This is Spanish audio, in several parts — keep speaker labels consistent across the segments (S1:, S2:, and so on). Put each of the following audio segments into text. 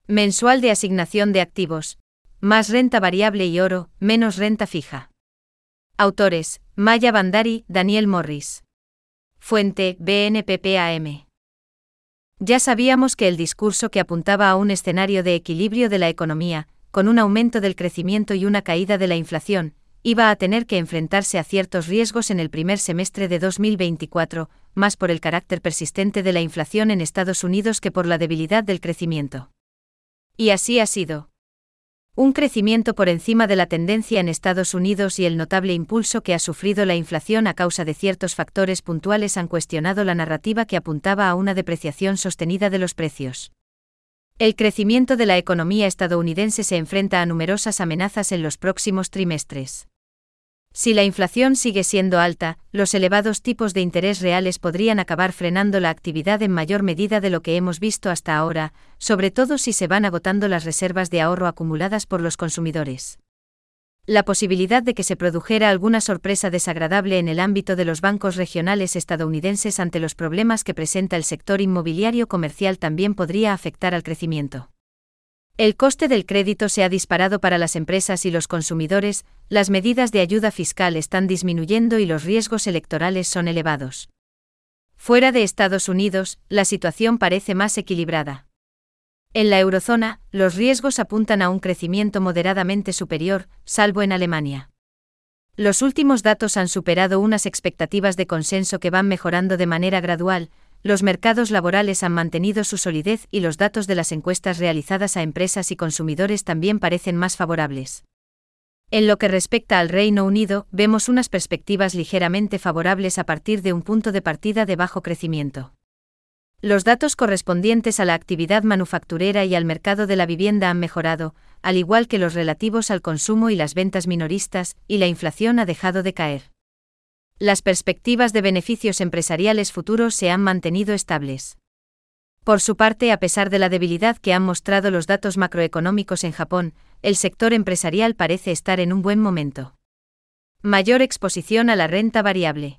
S1: Mensual de asignación de activos. Más renta variable y oro, menos renta fija. Autores: Maya Bandari, Daniel Morris. Fuente: BNPPAM. Ya sabíamos que el discurso que apuntaba a un escenario de equilibrio de la economía, con un aumento del crecimiento y una caída de la inflación, iba a tener que enfrentarse a ciertos riesgos en el primer semestre de 2024, más por el carácter persistente de la inflación en Estados Unidos que por la debilidad del crecimiento. Y así ha sido. Un crecimiento por encima de la tendencia en Estados Unidos y el notable impulso que ha sufrido la inflación a causa de ciertos factores puntuales han cuestionado la narrativa que apuntaba a una depreciación sostenida de los precios. El crecimiento de la economía estadounidense se enfrenta a numerosas amenazas en los próximos trimestres. Si la inflación sigue siendo alta, los elevados tipos de interés reales podrían acabar frenando la actividad en mayor medida de lo que hemos visto hasta ahora, sobre todo si se van agotando las reservas de ahorro acumuladas por los consumidores. La posibilidad de que se produjera alguna sorpresa desagradable en el ámbito de los bancos regionales estadounidenses ante los problemas que presenta el sector inmobiliario comercial también podría afectar al crecimiento. El coste del crédito se ha disparado para las empresas y los consumidores, las medidas de ayuda fiscal están disminuyendo y los riesgos electorales son elevados. Fuera de Estados Unidos, la situación parece más equilibrada. En la eurozona, los riesgos apuntan a un crecimiento moderadamente superior, salvo en Alemania. Los últimos datos han superado unas expectativas de consenso que van mejorando de manera gradual. Los mercados laborales han mantenido su solidez y los datos de las encuestas realizadas a empresas y consumidores también parecen más favorables. En lo que respecta al Reino Unido, vemos unas perspectivas ligeramente favorables a partir de un punto de partida de bajo crecimiento. Los datos correspondientes a la actividad manufacturera y al mercado de la vivienda han mejorado, al igual que los relativos al consumo y las ventas minoristas, y la inflación ha dejado de caer. Las perspectivas de beneficios empresariales futuros se han mantenido estables. Por su parte, a pesar de la debilidad que han mostrado los datos macroeconómicos en Japón, el sector empresarial parece estar en un buen momento. Mayor exposición a la renta variable.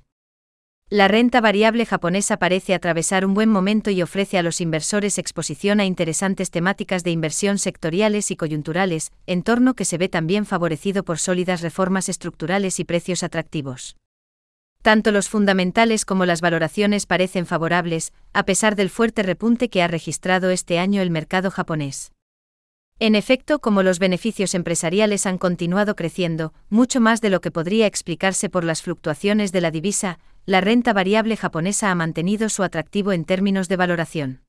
S1: La renta variable japonesa parece atravesar un buen momento y ofrece a los inversores exposición a interesantes temáticas de inversión sectoriales y coyunturales, entorno que se ve también favorecido por sólidas reformas estructurales y precios atractivos. Tanto los fundamentales como las valoraciones parecen favorables, a pesar del fuerte repunte que ha registrado este año el mercado japonés. En efecto, como los beneficios empresariales han continuado creciendo, mucho más de lo que podría explicarse por las fluctuaciones de la divisa, la renta variable japonesa ha mantenido su atractivo en términos de valoración.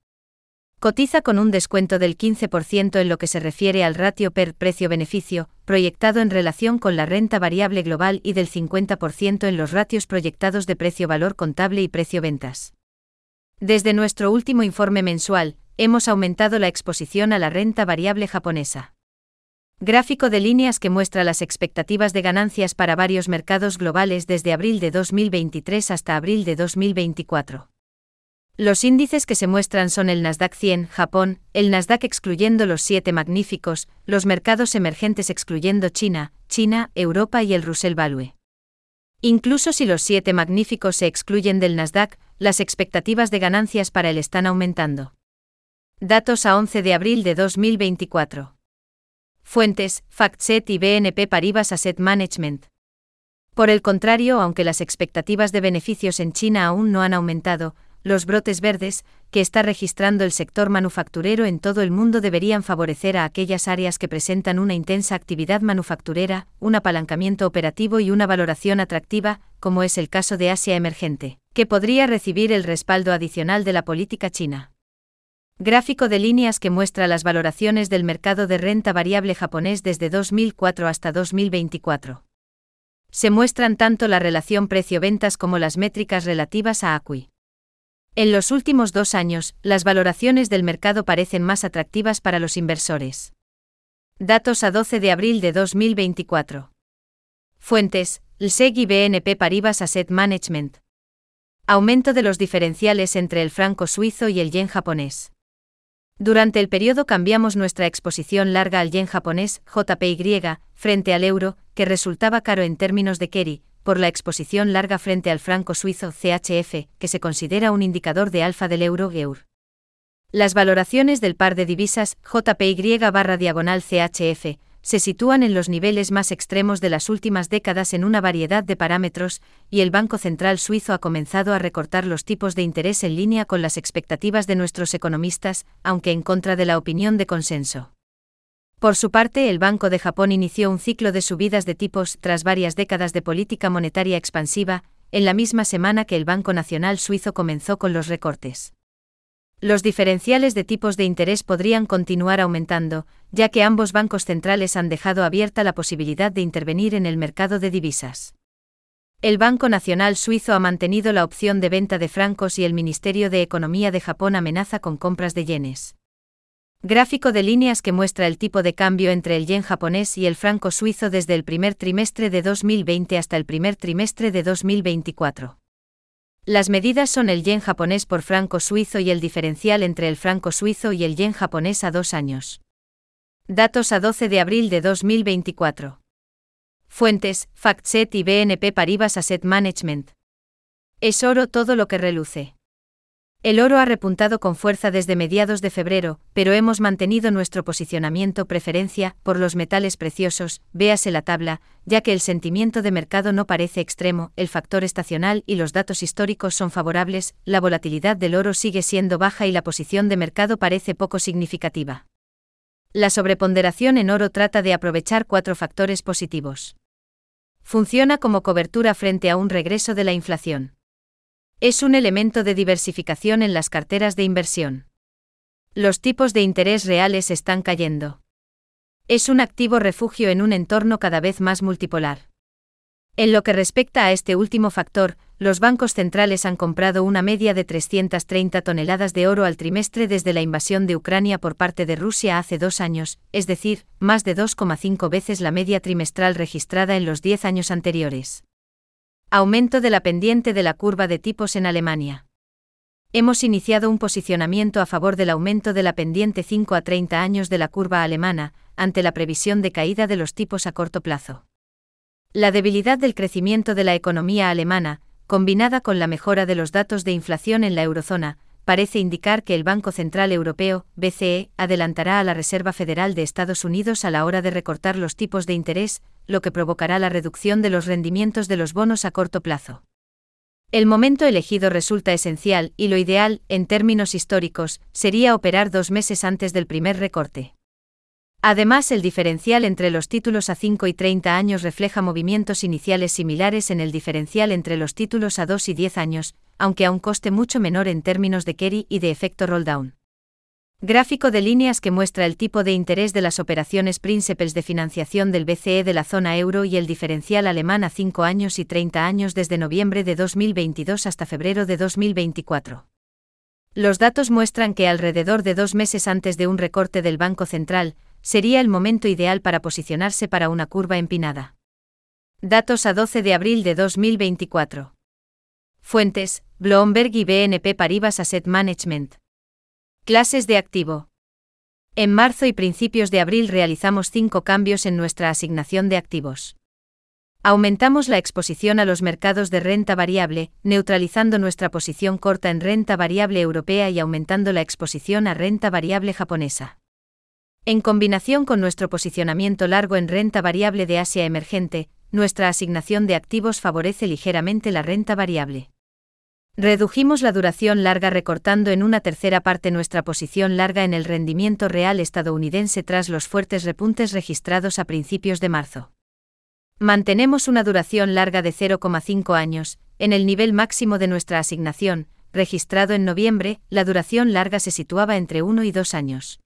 S1: Cotiza con un descuento del 15% en lo que se refiere al ratio PER precio-beneficio, proyectado en relación con la renta variable global y del 50% en los ratios proyectados de precio-valor contable y precio-ventas. Desde nuestro último informe mensual, hemos aumentado la exposición a la renta variable japonesa. Gráfico de líneas que muestra las expectativas de ganancias para varios mercados globales desde abril de 2023 hasta abril de 2024. Los índices que se muestran son el Nasdaq 100 Japón, el Nasdaq excluyendo los 7 magníficos, los mercados emergentes excluyendo China, Europa y el Russell Value. Incluso si los 7 magníficos se excluyen del Nasdaq, las expectativas de ganancias para él están aumentando. Datos a 11 de abril de 2024. Fuentes: FactSet y BNP Paribas Asset Management. Por el contrario, aunque las expectativas de beneficios en China aún no han aumentado, los brotes verdes que está registrando el sector manufacturero en todo el mundo deberían favorecer a aquellas áreas que presentan una intensa actividad manufacturera, un apalancamiento operativo y una valoración atractiva, como es el caso de Asia emergente, que podría recibir el respaldo adicional de la política china. Gráfico de líneas que muestra las valoraciones del mercado de renta variable japonés desde 2004 hasta 2024. Se muestran tanto la relación precio-ventas como las métricas relativas a AQUI. En los últimos 2 años, las valoraciones del mercado parecen más atractivas para los inversores. Datos a 12 de abril de 2024. Fuentes: LSEG y BNP Paribas Asset Management. Aumento de los diferenciales entre el franco suizo y el yen japonés. Durante el periodo cambiamos nuestra exposición larga al yen japonés, JPY, frente al euro, que resultaba caro en términos de carry, por la exposición larga frente al franco suizo CHF, que se considera un indicador de alfa del euro-EUR. Las valoraciones del par de divisas JPY/CHF se sitúan en los niveles más extremos de las últimas décadas en una variedad de parámetros, y el Banco Central suizo ha comenzado a recortar los tipos de interés en línea con las expectativas de nuestros economistas, aunque en contra de la opinión de consenso. Por su parte, el Banco de Japón inició un ciclo de subidas de tipos tras varias décadas de política monetaria expansiva, en la misma semana que el Banco Nacional Suizo comenzó con los recortes. Los diferenciales de tipos de interés podrían continuar aumentando, ya que ambos bancos centrales han dejado abierta la posibilidad de intervenir en el mercado de divisas. El Banco Nacional Suizo ha mantenido la opción de venta de francos y el Ministerio de Economía de Japón amenaza con compras de yenes. Gráfico de líneas que muestra el tipo de cambio entre el yen japonés y el franco suizo desde el primer trimestre de 2020 hasta el primer trimestre de 2024. Las medidas son el yen japonés por franco suizo y el diferencial entre el franco suizo y el yen japonés a 2 años. Datos a 12 de abril de 2024. Fuentes: FactSet y BNP Paribas Asset Management. Es oro todo lo que reluce. El oro ha repuntado con fuerza desde mediados de febrero, pero hemos mantenido nuestro posicionamiento preferencia por los metales preciosos, véase la tabla, ya que el sentimiento de mercado no parece extremo, el factor estacional y los datos históricos son favorables, la volatilidad del oro sigue siendo baja y la posición de mercado parece poco significativa. La sobreponderación en oro trata de aprovechar 4 factores positivos. Funciona como cobertura frente a un regreso de la inflación. Es un elemento de diversificación en las carteras de inversión. Los tipos de interés reales están cayendo. Es un activo refugio en un entorno cada vez más multipolar. En lo que respecta a este último factor, los bancos centrales han comprado una media de 330 toneladas de oro al trimestre desde la invasión de Ucrania por parte de Rusia hace 2 años, es decir, más de 2,5 veces la media trimestral registrada en los 10 años anteriores. Aumento de la pendiente de la curva de tipos en Alemania. Hemos iniciado un posicionamiento a favor del aumento de la pendiente 5 a 30 años de la curva alemana, ante la previsión de caída de los tipos a corto plazo. La debilidad del crecimiento de la economía alemana, combinada con la mejora de los datos de inflación en la eurozona, parece indicar que el Banco Central Europeo, BCE, adelantará a la Reserva Federal de Estados Unidos a la hora de recortar los tipos de interés, lo que provocará la reducción de los rendimientos de los bonos a corto plazo. El momento elegido resulta esencial y lo ideal, en términos históricos, sería operar 2 meses antes del primer recorte. Además, el diferencial entre los títulos a 5 y 30 años refleja movimientos iniciales similares en el diferencial entre los títulos a 2 y 10 años, aunque a un coste mucho menor en términos de carry y de efecto roll-down. Gráfico de líneas que muestra el tipo de interés de las operaciones principales de financiación del BCE de la zona euro y el diferencial alemán a 5 años y 30 años desde noviembre de 2022 hasta febrero de 2024. Los datos muestran que alrededor de 2 meses antes de un recorte del Banco Central, sería el momento ideal para posicionarse para una curva empinada. Datos a 12 de abril de 2024. Fuentes: Bloomberg y BNP Paribas Asset Management. Clases de activo. En marzo y principios de abril realizamos 5 cambios en nuestra asignación de activos. Aumentamos la exposición a los mercados de renta variable, neutralizando nuestra posición corta en renta variable europea y aumentando la exposición a renta variable japonesa. En combinación con nuestro posicionamiento largo en renta variable de Asia emergente, nuestra asignación de activos favorece ligeramente la renta variable. Redujimos la duración larga recortando en una tercera parte nuestra posición larga en el rendimiento real estadounidense tras los fuertes repuntes registrados a principios de marzo. Mantenemos una duración larga de 0,5 años, en el nivel máximo de nuestra asignación, registrado en noviembre, la duración larga se situaba entre 1 y 2 años.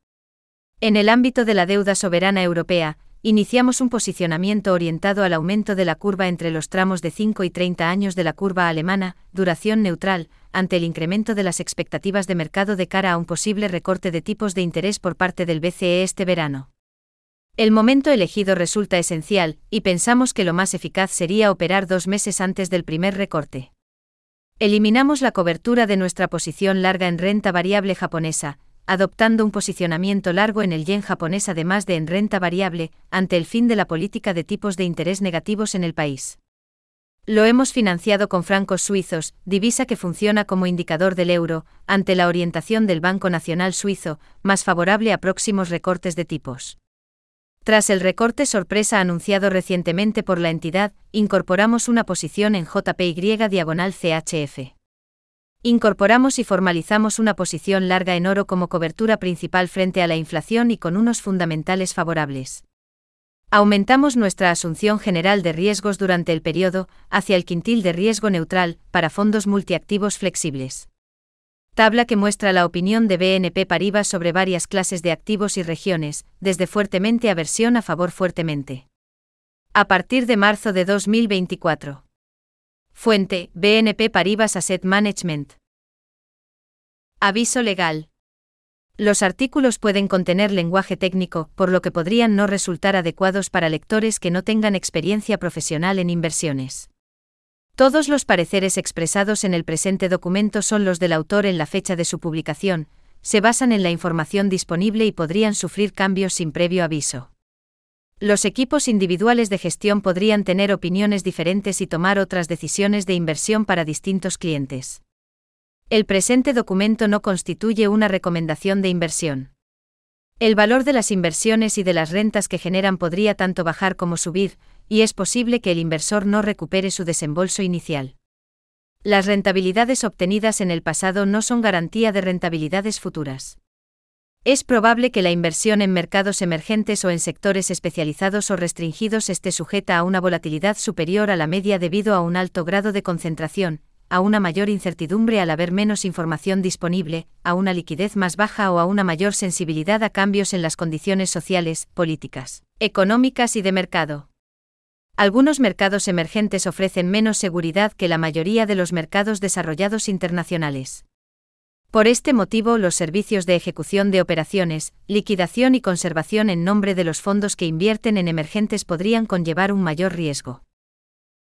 S1: En el ámbito de la deuda soberana europea, iniciamos un posicionamiento orientado al aumento de la curva entre los tramos de 5 y 30 años de la curva alemana, duración neutral, ante el incremento de las expectativas de mercado de cara a un posible recorte de tipos de interés por parte del BCE este verano. El momento elegido resulta esencial, y pensamos que lo más eficaz sería operar 2 meses antes del primer recorte. Eliminamos la cobertura de nuestra posición larga en renta variable japonesa, adoptando un posicionamiento largo en el yen japonés además de en renta variable, ante el fin de la política de tipos de interés negativos en el país. Lo hemos financiado con francos suizos, divisa que funciona como indicador del euro, ante la orientación del Banco Nacional Suizo, más favorable a próximos recortes de tipos. Tras el recorte sorpresa anunciado recientemente por la entidad, incorporamos una posición en JPY/CHF. Incorporamos y formalizamos una posición larga en oro como cobertura principal frente a la inflación y con unos fundamentales favorables. Aumentamos nuestra asunción general de riesgos durante el periodo, hacia el quintil de riesgo neutral, para fondos multiactivos flexibles. Tabla que muestra la opinión de BNP Paribas sobre varias clases de activos y regiones, desde fuertemente a versión a favor fuertemente. A partir de marzo de 2024. Fuente: BNP Paribas Asset Management. Aviso legal. Los artículos pueden contener lenguaje técnico, por lo que podrían no resultar adecuados para lectores que no tengan experiencia profesional en inversiones. Todos los pareceres expresados en el presente documento son los del autor en la fecha de su publicación, se basan en la información disponible y podrían sufrir cambios sin previo aviso. Los equipos individuales de gestión podrían tener opiniones diferentes y tomar otras decisiones de inversión para distintos clientes. El presente documento no constituye una recomendación de inversión. El valor de las inversiones y de las rentas que generan podría tanto bajar como subir, y es posible que el inversor no recupere su desembolso inicial. Las rentabilidades obtenidas en el pasado no son garantía de rentabilidades futuras. Es probable que la inversión en mercados emergentes o en sectores especializados o restringidos esté sujeta a una volatilidad superior a la media debido a un alto grado de concentración, a una mayor incertidumbre al haber menos información disponible, a una liquidez más baja o a una mayor sensibilidad a cambios en las condiciones sociales, políticas, económicas y de mercado. Algunos mercados emergentes ofrecen menos seguridad que la mayoría de los mercados desarrollados internacionales. Por este motivo, los servicios de ejecución de operaciones, liquidación y conservación en nombre de los fondos que invierten en emergentes podrían conllevar un mayor riesgo.